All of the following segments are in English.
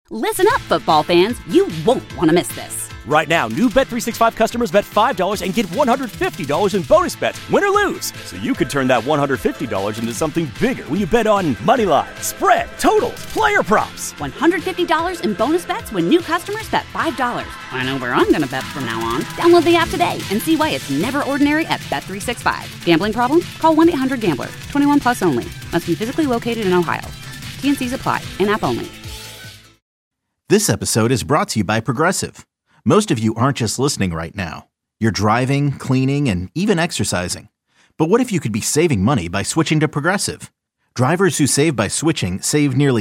Listen up, football fans. You won't want to miss this. Right now, new Bet365 customers bet $5 and get $150 in bonus bets, win or lose. So you could turn that $150 into something bigger when you bet on money line, spread, totals, player props. $150 in bonus bets when new customers bet $5. I know where I'm going to bet from now on. Download the app today and see why it's never ordinary at Bet365. Gambling problem? Call 1-800-GAMBLER. 21 plus only. Must be physically located in Ohio. T&Cs apply. In-app only. This episode is brought to you by Progressive. Most of you aren't just listening right now. You're driving, cleaning, and even exercising. But what if you could be saving money by switching to Progressive? Drivers who save by switching save nearly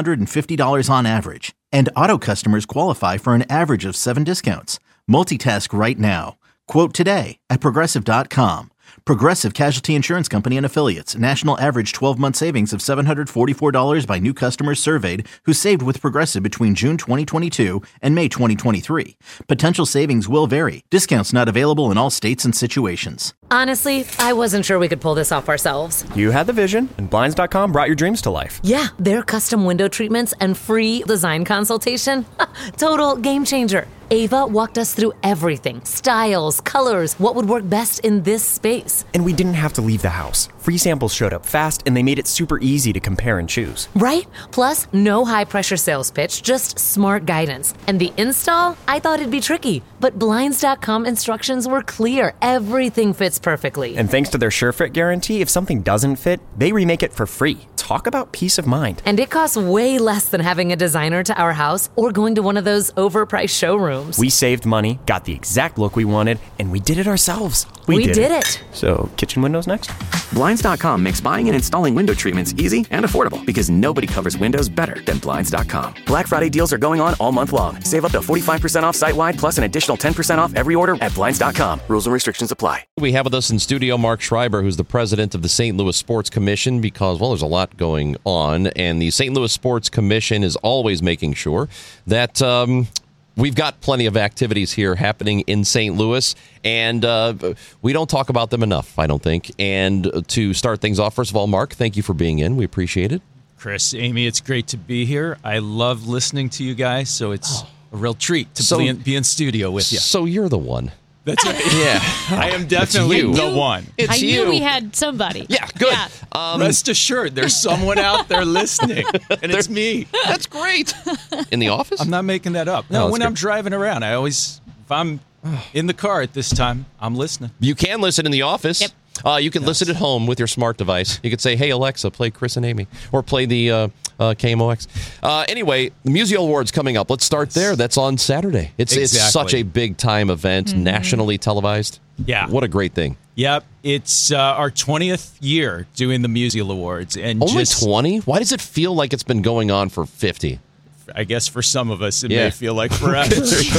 $750 on average. And auto customers qualify for an average of 7 discounts. Multitask right now. Quote today at Progressive.com. Progressive Casualty Insurance Company and Affiliates. National average 12-month savings of $744 by new customers surveyed who saved with Progressive between June 2022 and May 2023. Potential savings will vary. Discounts not available in all states and situations. Honestly, I wasn't sure we could pull this off ourselves. You had the vision, and Blinds.com brought your dreams to life. Yeah, their custom window treatments and free design consultation. Total game changer. Ava walked us through everything. Styles, colors, what would work best in this space. And we didn't have to leave the house. Free samples showed up fast, and they made it super easy to compare and choose. Right? Plus, no high-pressure sales pitch, just smart guidance. And the install? I thought it'd be tricky, but Blinds.com instructions were clear. Everything fits perfectly. And thanks to their SureFit guarantee, if something doesn't fit, they remake it for free. Talk about peace of mind. And it costs way less than having a designer to our house or going to one of those overpriced showrooms. We saved money, got the exact look we wanted, and we did it ourselves. We did it. So, kitchen windows next? Blinds.com makes buying and installing window treatments easy and affordable because nobody covers windows better than Blinds.com. Black Friday deals are going on all month long. Save up to 45% off site-wide plus an additional 10% off every order at Blinds.com. Rules and restrictions apply. We have with us in studio Mark Schreiber, who's the president of the St. Louis Sports Commission, because, well, there's a lot going on, and the St. Louis Sports Commission is always making sure that we've got plenty of activities here happening in St. Louis, and we don't talk about them enough, I don't think. And to start things off, first of all, Mark, thank you for being in. We appreciate it. Chris, Amy, it's great to be here. I love listening to you guys, so it's a real treat to be in studio with you. So you're the one. That's right. Yeah. I am definitely the one. It's I you. knew we had somebody. Yeah, good. Yeah. Rest assured, there's someone out there listening, and it's me. That's great. In the office? I'm not making that up. No, No, when good. I'm driving around, if I'm in the car at this time, I'm listening. You can listen in the office. Yep. You can listen at home with your smart device. You could say, hey, Alexa, play Chris and Amy. Or play the KMOX. Anyway, the Musial Awards coming up. Let's start there. That's on Saturday. It's such a big-time event, nationally televised. Yeah. What a great thing. Yep. It's our 20th year doing the Musial Awards. And Only 20? Why does it feel like it's been going on for 50? I guess for some of us, it Yeah. may feel like forever.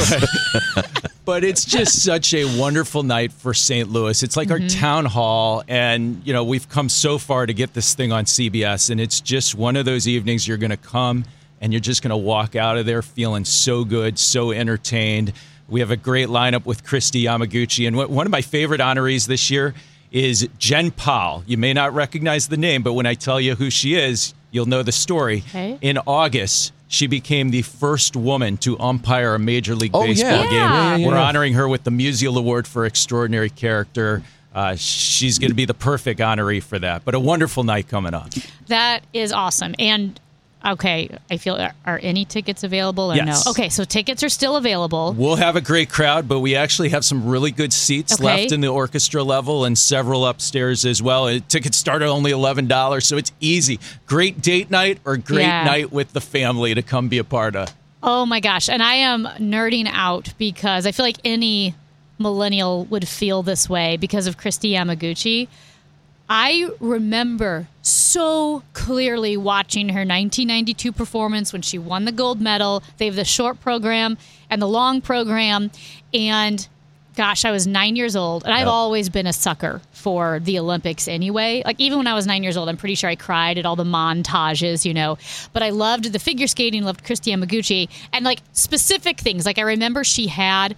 But it's just such a wonderful night for St. Louis. It's like our town hall, and we've come so far to get this thing on CBS, and it's just one of those evenings you're going to come, and you're just going to walk out of there feeling so good, so entertained. We have a great lineup with Christy Yamaguchi, and one of my favorite honorees this year is Jen Powell. You may not recognize the name, but when I tell you who she is, you'll know the story. Okay. In August, she became the first woman to umpire a Major League Baseball game. Yeah. We're honoring her with the Musial Award for Extraordinary Character. She's going to be the perfect honoree for that. But a wonderful night coming up. That is awesome. And, okay, I feel, are any tickets available or Yes. no? Okay, so tickets are still available. We'll have a great crowd, but we actually have some really good seats Okay. left in the orchestra level and several upstairs as well. Tickets start at only $11, so it's easy. Great date night or great night with the family to come be a part of. Oh, my gosh. And I am nerding out because I feel like any millennial would feel this way because of Christy Yamaguchi. I remember so clearly watching her 1992 performance when she won the gold medal. They have the short program and the long program. And gosh, I was 9 years old. And I've always been a sucker for the Olympics anyway. Like even when I was 9 years old, I'm pretty sure I cried at all the montages, But I loved the figure skating, loved Christy Yamaguchi. And like specific things. Like I remember she had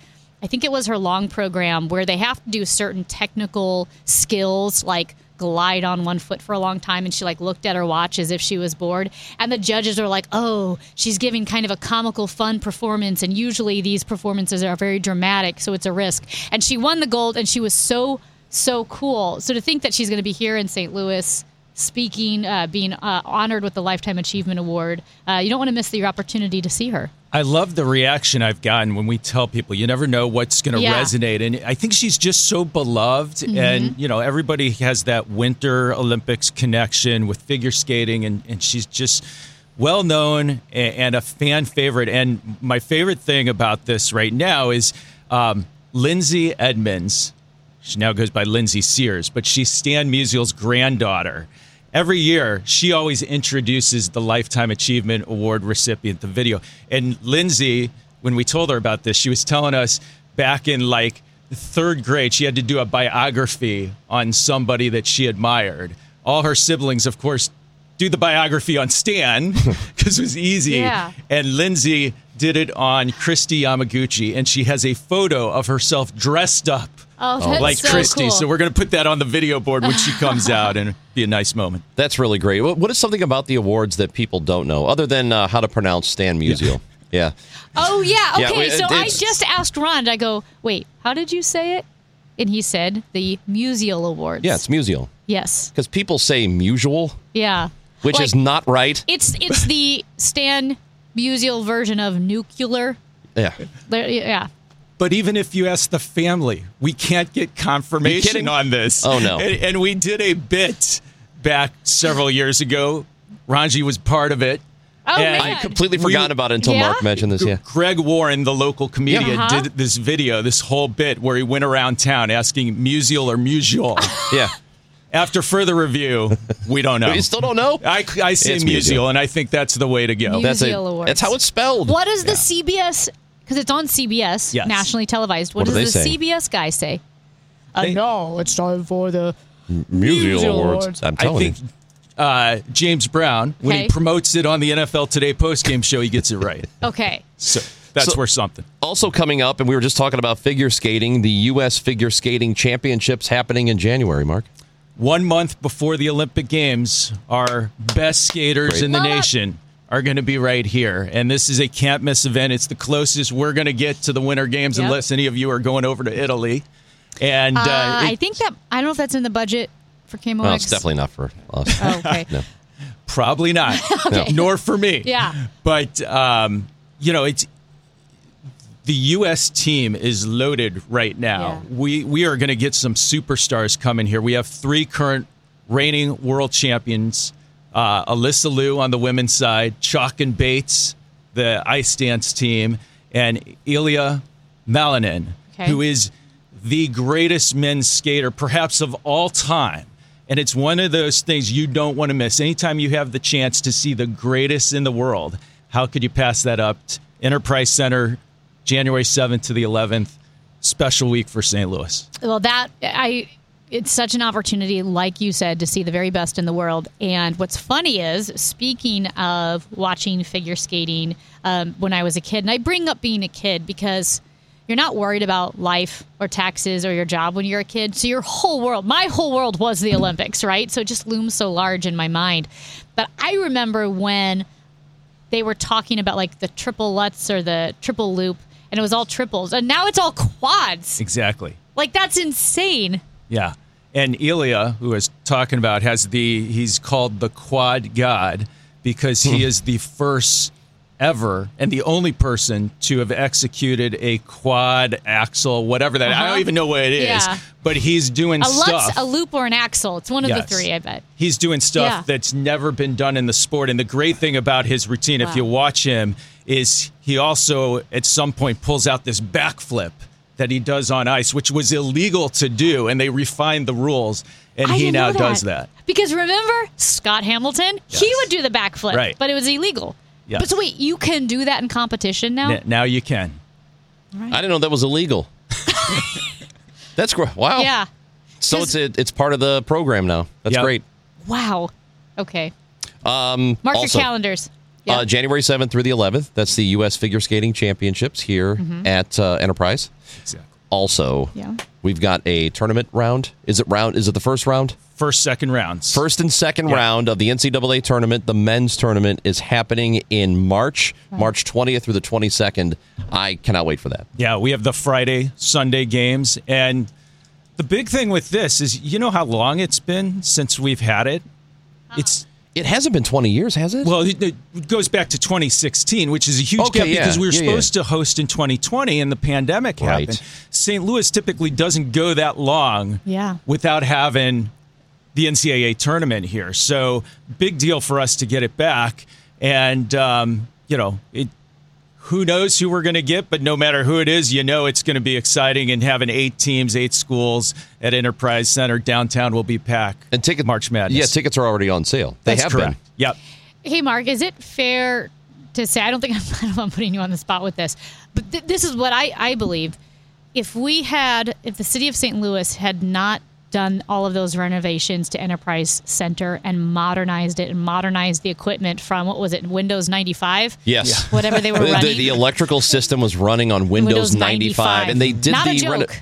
I think it was her long program where they have to do certain technical skills like glide on one foot for a long time, and she like looked at her watch as if she was bored, and the judges are like, oh, she's giving kind of a comical fun performance, and usually these performances are very dramatic, so it's a risk. And she won the gold, and she was so cool. So to think that she's going to be here in St. Louis speaking, being honored with the Lifetime Achievement Award, you don't want to miss your opportunity to see her. I love the reaction I've gotten when we tell people you never know what's going to resonate. And I think she's just so beloved. And, everybody has that Winter Olympics connection with figure skating. And she's just well known and a fan favorite. And my favorite thing about this right now is Lindsay Edmonds. She now goes by Lindsay Sears, but she's Stan Musial's granddaughter. Every year, she always introduces the Lifetime Achievement Award recipient, the video. And Lindsay, when we told her about this, she was telling us back in like third grade, she had to do a biography on somebody that she admired. All her siblings, of course, do the biography on Stan because it was easy. Yeah. And Lindsay did it on Kristi Yamaguchi, and she has a photo of herself dressed up. Oh, that's like so Kristi. cool. So we're going to put that on the video board when she comes out, and it'll be a nice moment. That's really great. What is something about the awards that people don't know, other than how to pronounce Stan Musial? Yeah. Oh, yeah. Okay, Yeah, so I just asked Ron. I go, wait, how did you say it? And he said the Musial Awards. Yeah, it's Musial. Yes. Because people say Musial, Yeah. which Like, is not right. It's the Stan Musial version of nuclear. Yeah. Yeah. But even if you ask the family, we can't get confirmation on this. Oh, no. And we did a bit back several years ago. Ranji was part of it. Oh, And man. I completely forgotten about it until Yeah? Mark mentioned this. Yeah. Greg Warren, the local comedian, Uh-huh. did this video, this whole bit where he went around town asking Musial or Musial. Yeah. After further review, we don't know. You still don't know? I say It's Musial, Musial. and I think that's the way to go. Musial Awards. That's how it's spelled. What does the CBS, because it's on CBS, Yes. nationally televised, What what do does they the say? CBS guy say? No, it's time for the Musial Awards. I'm I telling think you. James Brown, when he Okay. promotes it on the NFL Today postgame show, he gets it right. Okay. So that's So- worth something. Also coming up, and we were just talking about figure skating, the U.S. Figure Skating Championships happening in January, Mark. 1 month before the Olympic Games, our best skaters Great. in the nation are going to be right here. And this is a can't miss event. It's the closest we're going to get to the Winter Games Yep. unless any of you are going over to Italy. And I think that, I don't know if that's in the budget for KMOX. Well, it's definitely not for us. Oh, okay. No. probably not, nor for me. Yeah. But, it's the U.S. team is loaded right now. Yeah. We are going to get some superstars coming here. We have 3 current reigning world champions, Alyssa Liu on the women's side, Chalk and Bates, the ice dance team, and Ilya Malinin, Okay. who is the greatest men's skater perhaps of all time. And it's one of those things you don't want to miss. Anytime you have the chance to see the greatest in the world, how could you pass that up? Enterprise Center, January 7th to the 11th, special week for St. Louis. Well, it's such an opportunity, like you said, to see the very best in the world. And what's funny is, speaking of watching figure skating when I was a kid, and I bring up being a kid because you're not worried about life or taxes or your job when you're a kid. So your whole world, my whole world was the Olympics, right? So it just looms so large in my mind. But I remember when they were talking about like the triple Lutz or the triple loop, and it was all triples. And now it's all quads. Exactly. Like, that's insane. Yeah. And Ilya, who is talking about, he's called the quad god because he is the first ever and the only person to have executed a quad axle, whatever that. I don't even know what it is, Yeah. but he's doing A stuff. Lutz, a loop, or an axle. It's one of the Yes. 3, I bet. He's doing stuff Yeah. that's never been done in the sport. And the great thing about his routine, if you watch him, is he also at some point pulls out this backflip that he does on ice, which was illegal to do. And they refined the rules. And I he didn't now know does that. Because remember, Scott Hamilton, he Yes. would do the backflip, Right. but it was illegal. Yes. But so wait, you can do that in competition now? Now you can. I didn't know that was illegal. That's great. Wow. Yeah. So it's part of the program now. That's Yep. great. Wow. Okay. Mark Also, your calendars. Yeah. January 7th through the 11th. That's the U.S. Figure Skating Championships here at Enterprise. Exactly. Also, we've got a tournament round. Is it the first round? First, second rounds. First and second round of the NCAA tournament. The men's tournament is happening in March 20th through the 22nd. I cannot wait for that. Yeah, we have the Friday, Sunday games. And the big thing with this is, you know how long it's been since we've had it? It hasn't been 20 years, has it? Well, it goes back to 202016, which is a huge gap because we were supposed to host in 2020 and the pandemic happened. St. Louis typically doesn't go that long without having the NCAA tournament here. So big deal for us to get it back. And, who knows who we're going to get, but no matter who it is, it's going to be exciting. And having 8 teams, 8 schools at Enterprise Center downtown will be packed. And March Madness. Yeah, tickets are already on sale. That's correct. Yep. Hey, Mark, is it fair to say, I don't think I'm putting you on the spot with this, but this is what I believe. If the city of St. Louis had not done all of those renovations to Enterprise Center and modernized it and modernized the equipment from, what was it, Windows 95? Yes. Whatever they were running. The electrical system was running on Windows 95. And they did Not a joke.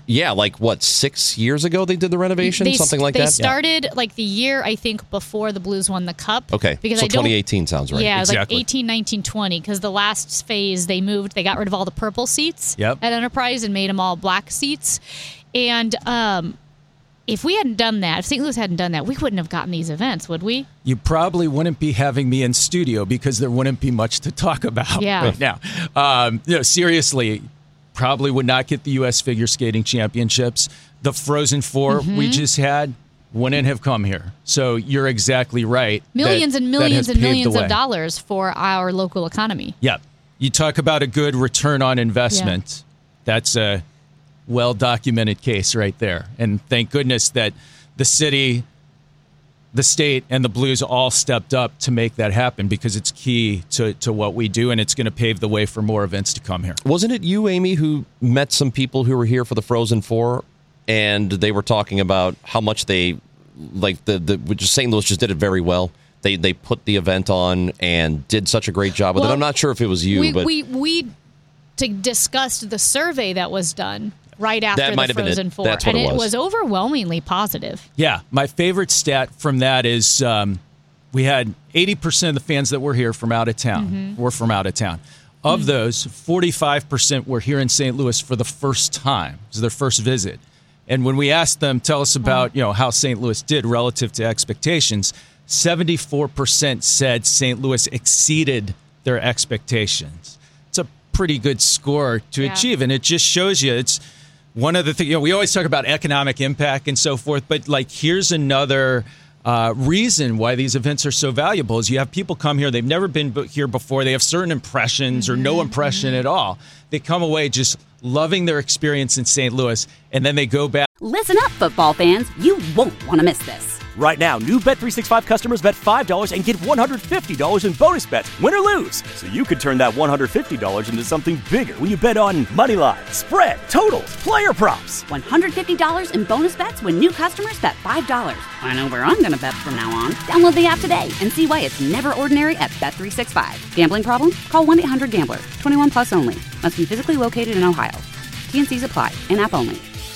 6 years ago they did the renovation? Something like that? They started the year, I think, before the Blues won the Cup. Okay, because so 2018 sounds right. Yeah, exactly. Like 18, 19, 20, because the last phase they got rid of all the purple seats at Enterprise and made them all black seats. And if we hadn't done that, if St. Louis hadn't done that, we wouldn't have gotten these events, would we? You probably wouldn't be having me in studio because there wouldn't be much to talk about right now. Seriously, probably would not get the U.S. Figure Skating Championships. The Frozen Four we just had wouldn't have come here. So you're exactly right. Millions and millions and millions of dollars for our local economy. Yeah. You talk about a good return on investment. That's a well-documented case right there. And thank goodness that the city, the state, and the Blues all stepped up to make that happen because it's key to what we do, and it's going to pave the way for more events to come here. Wasn't it you, Amy, who met some people who were here for the Frozen Four, and they were talking about how much they, St. Louis just did it very well. They put the event on and did such a great job with it. I'm not sure if it was you, but we discussed the survey that was done right after the Frozen Four, and it was overwhelmingly positive. Yeah, my favorite stat from that is we had 80% of the fans that were here from out of town were from out of town. Of those, 45% were here in St. Louis for the first time. It was their first visit. And when we asked them, tell us about how St. Louis did relative to expectations, 74% said St. Louis exceeded their expectations. It's a pretty good score to achieve, and it just shows you it's one of the things. We always talk about economic impact and so forth, but here's another reason why these events are so valuable is you have people come here, they've never been here before, they have certain impressions or no impression at all. They come away just loving their experience in St. Louis, and then they go back. Listen up, football fans. You won't want to miss this. Right now, new Bet365 customers bet $5 and get $150 in bonus bets, win or lose. So you could turn that $150 into something bigger when you bet on money line, spread, totals, player props. $150 in bonus bets when new customers bet $5. I know where I'm going to bet from now on. Download the app today and see why it's never ordinary at Bet365. Gambling problem? Call 1-800-GAMBLER. 21 plus only. Must be physically located in Ohio. T&Cs apply. In-app only.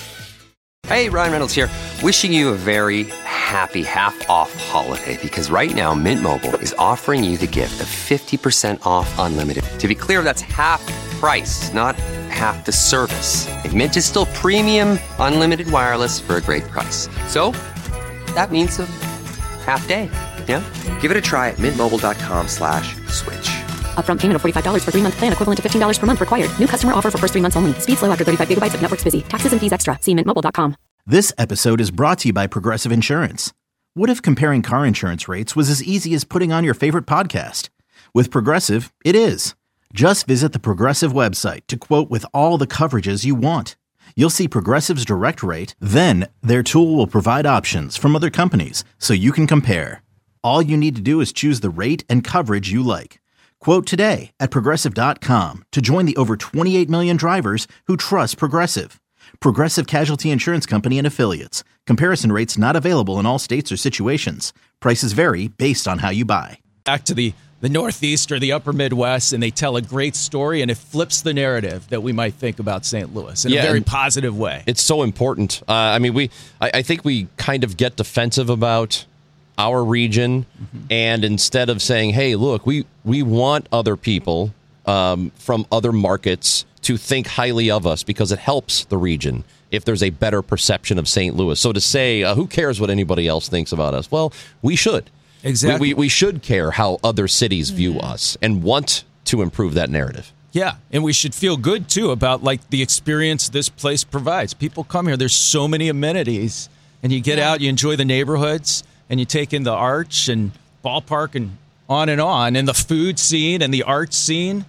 Hey, Ryan Reynolds here. Wishing you a very happy half-off holiday because right now Mint Mobile is offering you the gift of 50% off unlimited. To be clear, that's half price, not half the service. And Mint is still premium unlimited wireless for a great price. So that means a half day. Yeah? Give it a try at mintmobile.com/switch. Upfront payment of $45 for 3-month plan equivalent to $15 per month required. New customer offer for first 3 months only. Speed slow after 35 gigabytes if network's busy. Taxes and fees extra. See mintmobile.com. This episode is brought to you by Progressive Insurance. What if comparing car insurance rates was as easy as putting on your favorite podcast? With Progressive, it is. Just visit the Progressive website to quote with all the coverages you want. You'll see Progressive's direct rate, then their tool will provide options from other companies so you can compare. All you need to do is choose the rate and coverage you like. Quote today at Progressive.com to join the over 28 million drivers who trust Progressive. Progressive Casualty Insurance Company and Affiliates. Comparison rates not available in all states or situations. Prices vary based on how you buy. Back to the the Northeast or the Upper Midwest, and they tell a great story, and it flips the narrative that we might think about St. Louis in a very positive way. It's so important. I think we kind of get defensive about our region, and instead of saying, hey, look, we want other people from other markets to think highly of us because it helps the region if there's a better perception of St. Louis. So to say, who cares what anybody else thinks about us? Well, we should. Exactly. We should care how other cities view us and want to improve that narrative. Yeah, and we should feel good, too, about like the experience this place provides. People come here. There's so many amenities, and you get out, you enjoy the neighborhoods, and you take in the Arch and ballpark and on, and the food scene and the art scene.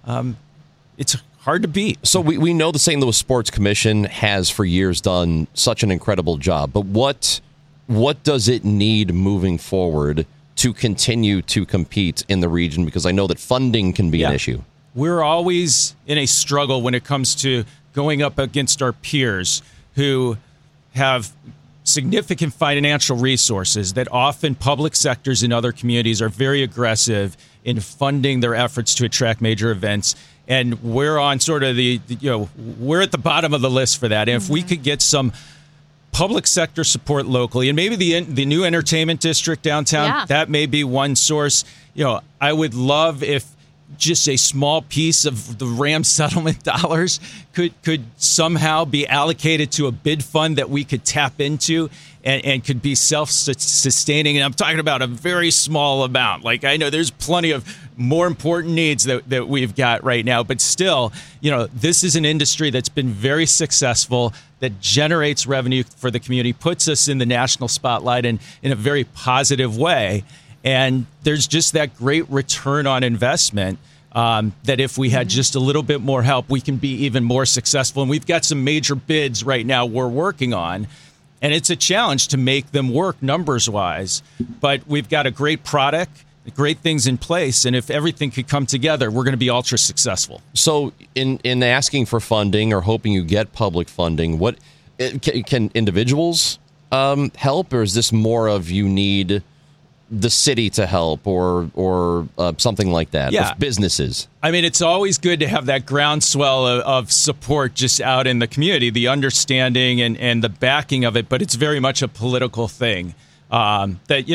It's hard to beat. So we know the St. Louis Sports Commission has for years done such an incredible job, but what does it need moving forward to continue to compete in the region? Because I know that funding can be an issue. We're always in a struggle when it comes to going up against our peers who have significant financial resources that often public sectors in other communities are very aggressive in funding their efforts to attract major events. And we're on sort of we're at the bottom of the list for that. And if we could get some public sector support locally, and maybe the new entertainment district downtown, that may be one source. I would love if just a small piece of the Ram settlement dollars could somehow be allocated to a bid fund that we could tap into and could be self-sustaining. And I'm talking about a very small amount. Like, I know there's plenty of more important needs that we've got right now, but still, this is an industry that's been very successful, that generates revenue for the community, puts us in the national spotlight in a very positive way. And there's just that great return on investment that if we had just a little bit more help, we can be even more successful. And we've got some major bids right now we're working on. And it's a challenge to make them work numbers-wise. But we've got a great product, great things in place. And if everything could come together, we're going to be ultra successful. So in asking for funding or hoping you get public funding, what can individuals help? Or is this more of you need the city to help or something like that? Yeah. Businesses. I mean, it's always good to have that groundswell of support just out in the community, the understanding and the backing of it. But it's very much a political thing that,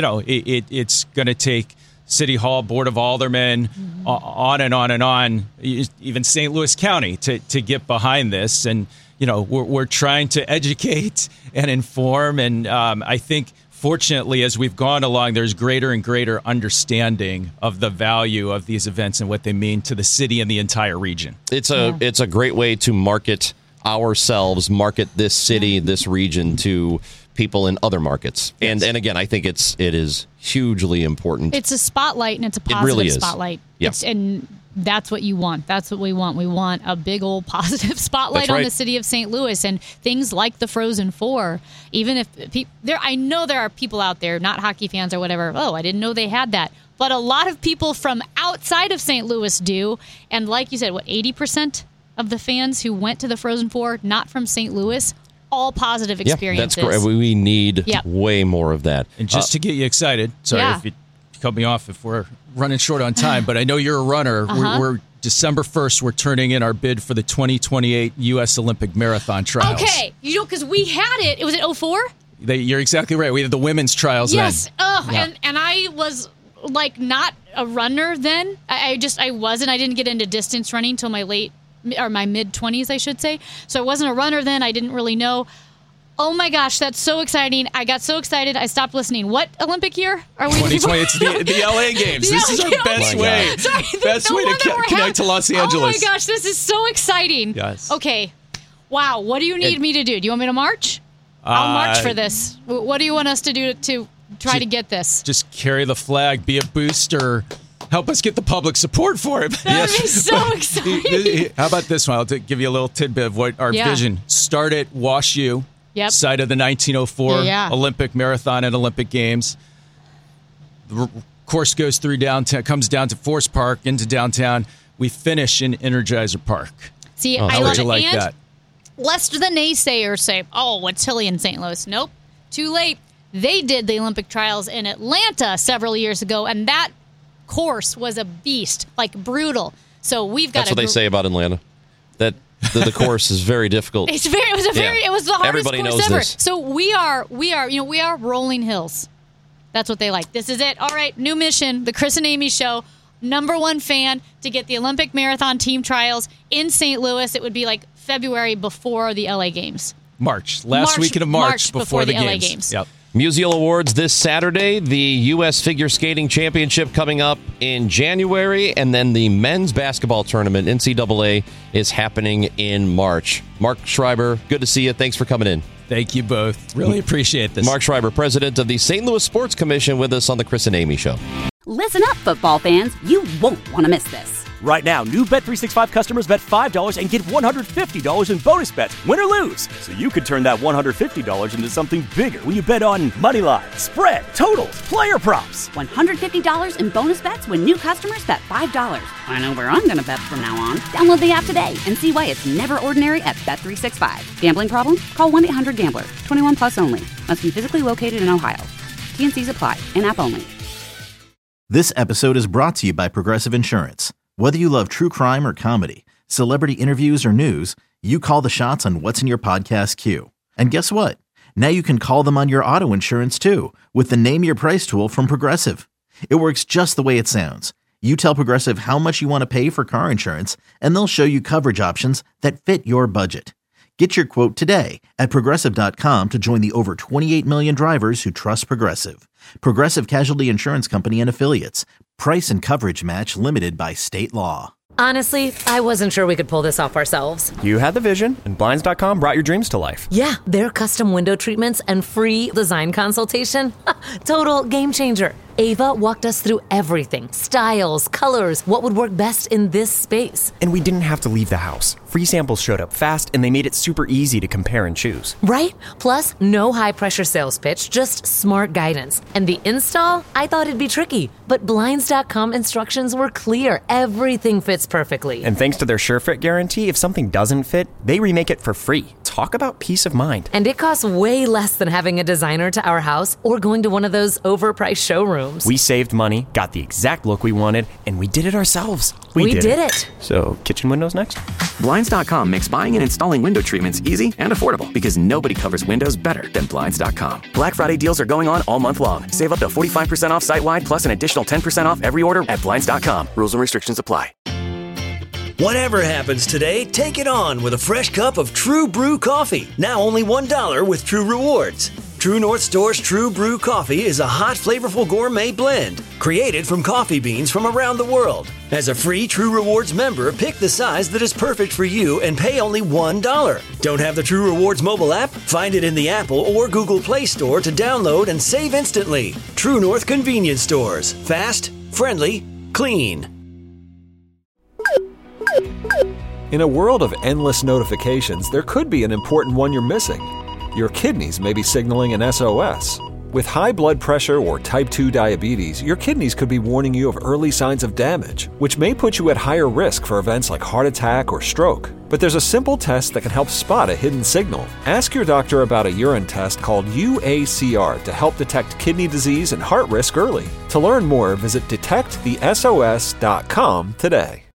it's going to take City Hall, Board of Aldermen, on and on and on, even St. Louis County to get behind this. And, we're trying to educate and inform. And I think, fortunately, as we've gone along, there's greater and greater understanding of the value of these events and what they mean to the city and the entire region. It's a great way to market ourselves, market this city, this region to people in other markets. Yes. And again, I think it is hugely important. It's a spotlight, and it's a positive really spotlight. Yeah. And that's what you want. That's what we want. We want a big old positive spotlight on the city of St. Louis and things like the Frozen Four. Even if I know there are people out there, not hockey fans or whatever. Oh, I didn't know they had that. But a lot of people from outside of St. Louis do. And like you said, 80% of the fans who went to the Frozen Four, not from St. Louis, all positive experiences. Yeah, that's great. We need way more of that. And just to get you excited, sorry if you cut me off if we're running short on time, but I know you're a runner. We're December 1st, we're turning in our bid for the 2028 U.S. Olympic Marathon Trials. Okay. Because we had it. Was it 04? You're exactly right. We had the women's trials then. Yes. And I was not a runner then. I wasn't. I didn't get into distance running until my mid-20s, I should say. So I wasn't a runner then. I didn't really know. Oh my gosh, that's so exciting. I got so excited, I stopped listening. What Olympic year are we? 2020, it's the LA Games. This is our best way. Best way to connect to Los Angeles. Oh my gosh, this is so exciting. Yes. Okay. Wow, what do you need me to do? Do you want me to march? I'll march for this. What do you want us to do to try to get this? Just carry the flag, be a booster. Help us get the public support for it. That would be so exciting. How about this one? I'll give you a little tidbit of what our vision. Start at Wash U. Yep. Site of the 1904 Olympic Marathon and Olympic Games. The course goes through downtown, comes down to Forest Park, into downtown. We finish in Energizer Park. See, how would you like that? Lest the naysayers say, oh, it's hilly in St. Louis. Nope. Too late. They did the Olympic trials in Atlanta several years ago, and that course was a beast, like brutal. So we've got. That's what they say about Atlanta. That the course is very difficult. It was the hardest Everybody course knows ever. this. So we are rolling hills. That's what they like. This is it. All right, new mission, the Chris and Amy Show. Number one fan to get the Olympic Marathon team trials in St. Louis. It would be like February before the LA Games. Last weekend of March before the LA games. Games. Yep. Musial Awards this Saturday, the U.S. Figure Skating Championship coming up in January, and then the men's basketball tournament, NCAA, is happening in March. Mark Schreiber, good to see you. Thanks for coming in. Thank you both. Really appreciate this. Mark Schreiber, president of the St. Louis Sports Commission, with us on the Chris and Amy Show. Listen up, football fans. You won't want to miss this. Right now, new Bet365 customers bet $5 and get $150 in bonus bets, win or lose. So you could turn that $150 into something bigger when you bet on moneyline, spread, totals, player props. $150 in bonus bets when new customers bet $5. I know where I'm going to bet from now on. Download the app today and see why it's never ordinary at Bet365. Gambling problem? Call 1-800-GAMBLER. 21 plus only. Must be physically located in Ohio. T&Cs apply. In-app only. This episode is brought to you by Progressive Insurance. Whether you love true crime or comedy, celebrity interviews or news, you call the shots on what's in your podcast queue. And guess what? Now you can call them on your auto insurance too with the Name Your Price tool from Progressive. It works just the way it sounds. You tell Progressive how much you want to pay for car insurance, and they'll show you coverage options that fit your budget. Get your quote today at Progressive.com to join the over 28 million drivers who trust Progressive. Progressive Casualty Insurance Company and Affiliates. Price and coverage match limited by state law. Honestly, I wasn't sure we could pull this off ourselves. You had the vision, and Blinds.com brought your dreams to life. Yeah, their custom window treatments and free design consultation. Total game changer. Ava walked us through everything. Styles, colors, what would work best in this space. And we didn't have to leave the house. Free samples showed up fast, and they made it super easy to compare and choose. Right? Plus, no high-pressure sales pitch, just smart guidance. And the install? I thought it'd be tricky, but Blinds.com instructions were clear. Everything fits perfectly. And thanks to their SureFit guarantee, if something doesn't fit, they remake it for free. Talk about peace of mind. And it costs way less than having a designer to our house or going to one of those overpriced showrooms. We saved money, got the exact look we wanted, and we did it ourselves. We did it. So, kitchen windows next? Blinds.com makes buying and installing window treatments easy and affordable because nobody covers windows better than Blinds.com. Black Friday deals are going on all month long. Save up to 45% off site-wide plus an additional 10% off every order at Blinds.com. Rules and restrictions apply. Whatever happens today, take it on with a fresh cup of True Brew coffee. Now only $1 with True Rewards. True North Store's True Brew coffee is a hot, flavorful gourmet blend created from coffee beans from around the world. As a free True Rewards member, pick the size that is perfect for you and pay only $1. Don't have the True Rewards mobile app? Find it in the Apple or Google Play Store to download and save instantly. True North Convenience Stores. Fast, friendly, clean. In a world of endless notifications, there could be an important one you're missing. Your kidneys may be signaling an SOS. With high blood pressure or type 2 diabetes, your kidneys could be warning you of early signs of damage, which may put you at higher risk for events like heart attack or stroke. But there's a simple test that can help spot a hidden signal. Ask your doctor about a urine test called UACR to help detect kidney disease and heart risk early. To learn more, visit detectthesos.com today.